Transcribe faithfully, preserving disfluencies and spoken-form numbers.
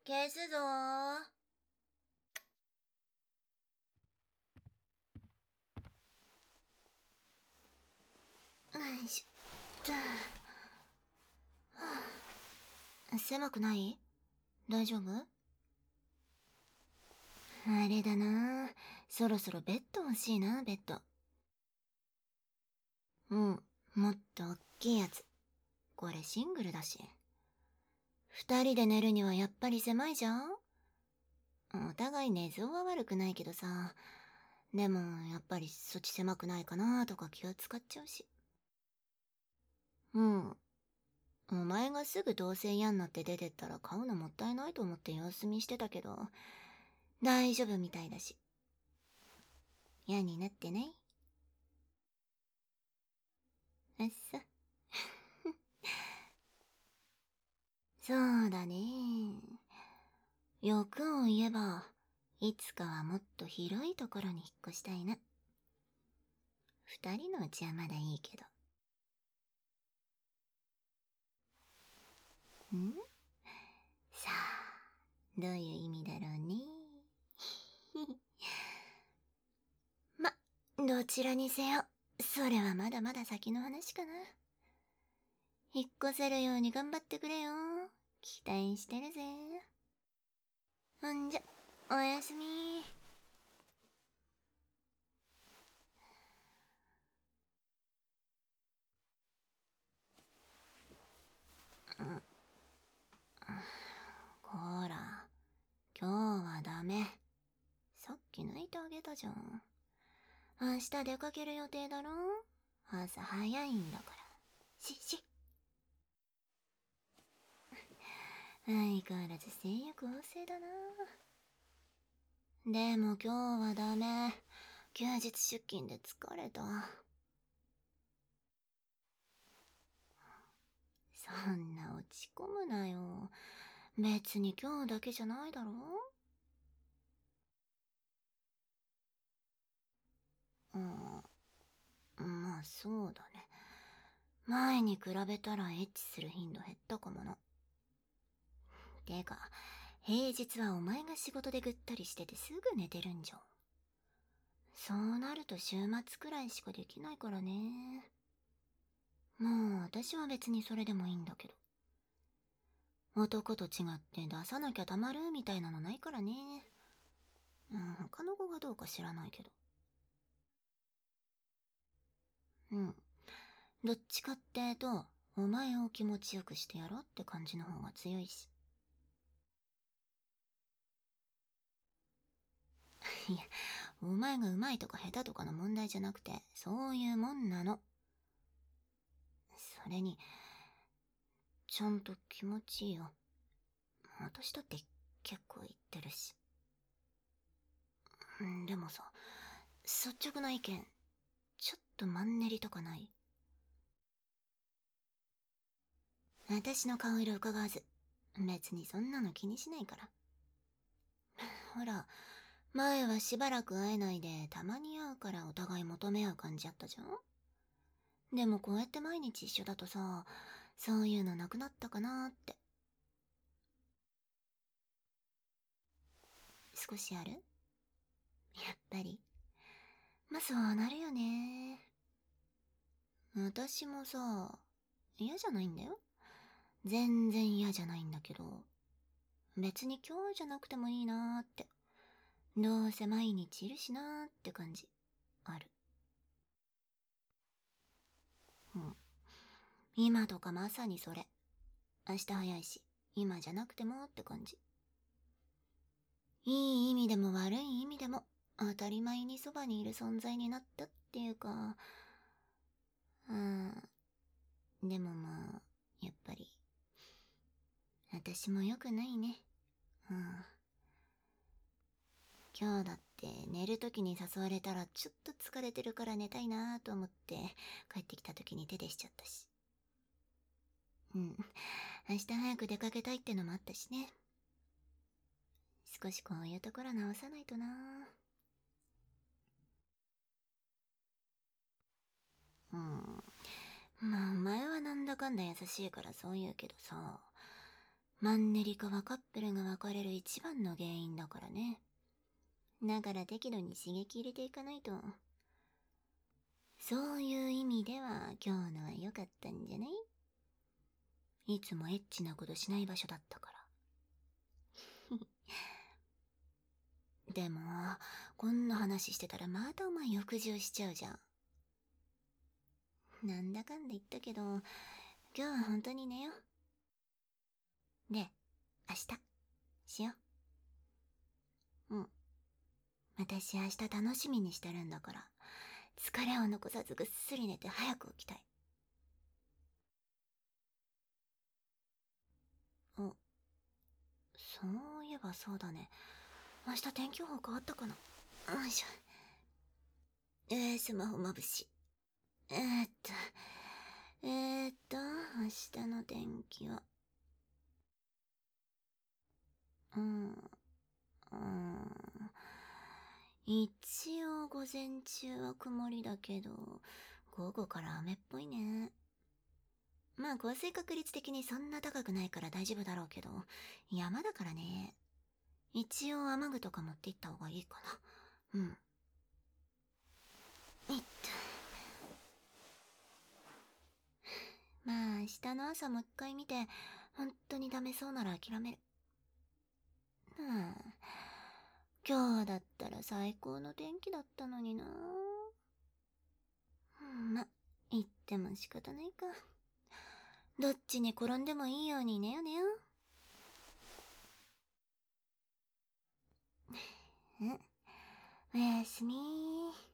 消すぞー。よいしょっと。はあ、狭くない？大丈夫？あれだな、そろそろベッド欲しいな。ベッド。うん、もっとおっきいやつ。これシングルだし。二人で寝るにはやっぱり狭いじゃん。お互い寝相は悪くないけどさ、でもやっぱりそっち狭くないかなとか気を使っちゃうし。うん、お前がすぐどうせ嫌になって出てったら買うのもったいないと思って様子見してたけど、大丈夫みたいだし。嫌になってない？あっさ。そうだね。欲を言えば、いつかはもっと広いところに引っ越したいな。二人のうちはまだいいけど。ん？さあ、どういう意味だろうね。ま、どちらにせよ、それはまだまだ先の話かな。引っ越せるように頑張ってくれよ。期待してるぜ。ほんじゃ、おやすみ。こら、今日はダメ。さっき抜いてあげたじゃん。明日出かける予定だろ？朝早いんだから。しし。相変わらず性欲旺盛だな。でも今日はダメ。休日出勤で疲れた。そんな落ち込むなよ。別に今日だけじゃないだろ？うん、まあそうだね。前に比べたらエッチする頻度減ったかもな。てか、平日はお前が仕事でぐったりしててすぐ寝てるんじゃん。そうなると週末くらいしかできないからね。もう私は別にそれでもいいんだけど。男と違って出さなきゃたまるみたいなのないからね。うん、他の子がどうか知らないけど。うん。どっちかってと、お前を気持ちよくしてやろうって感じの方が強いし。いや、お前が上手いとか下手とかの問題じゃなくて、そういうもんなの。それに、ちゃんと気持ちいいよ。私だって結構言ってるし。でもさ、率直な意見、ちょっとマンネリとかない？私の顔色伺わず、別にそんなの気にしないから。ほら、前はしばらく会えないでたまに会うからお互い求め合う感じあったじゃん。でもこうやって毎日一緒だとさ、そういうのなくなったかなーって。少しある？やっぱり。まあそうなるよね。私もさ、嫌じゃないんだよ。全然嫌じゃないんだけど、別に今日じゃなくてもいいなーって。どうせ毎日いるしなーって感じ、ある。うん。今とかまさにそれ。明日早いし、今じゃなくてもって感じ。いい意味でも悪い意味でも、当たり前にそばにいる存在になったっていうか、うん。でもまあ、やっぱり、私も良くないね。うん。今日だって寝る時に誘われたらちょっと疲れてるから寝たいなと思って帰ってきた時に手でしちゃったし。うん。明日早く出かけたいってのもあったしね。少しこういうところ直さないとな。うん。まあお前はなんだかんだ優しいからそう言うけどさ、 マンネリ化はカップルが別れる一番の原因だからね。だから適度に刺激入れていかないと。そういう意味では今日のは良かったんじゃない？いつもエッチなことしない場所だったから。でも、こんな話してたらまたお前欲情しちゃうじゃん。なんだかんだ言ったけど、今日は本当に寝よう。で、明日、しよう。うん。私明日楽しみにしてるんだから、疲れを残さずぐっすり寝て早く起きたい。あ、そういえばそうだね。明日天気予報変わったかな。よいしょ。えー、スマホまぶし。えーっと、えーっと、明日の天気は、うん、うん。一応午前中は曇りだけど、午後から雨っぽいね。まあ降水確率的にそんな高くないから大丈夫だろうけど、山だからね。一応雨具とか持って行った方がいいかな。うん。いっと。まあ明日の朝もう一回見て、本当にダメそうなら諦める。はあ、今日だったら最高の天気だったのにな。ま、言っても仕方ないか。どっちに転んでもいいように寝よ寝よ。え、おやすみー。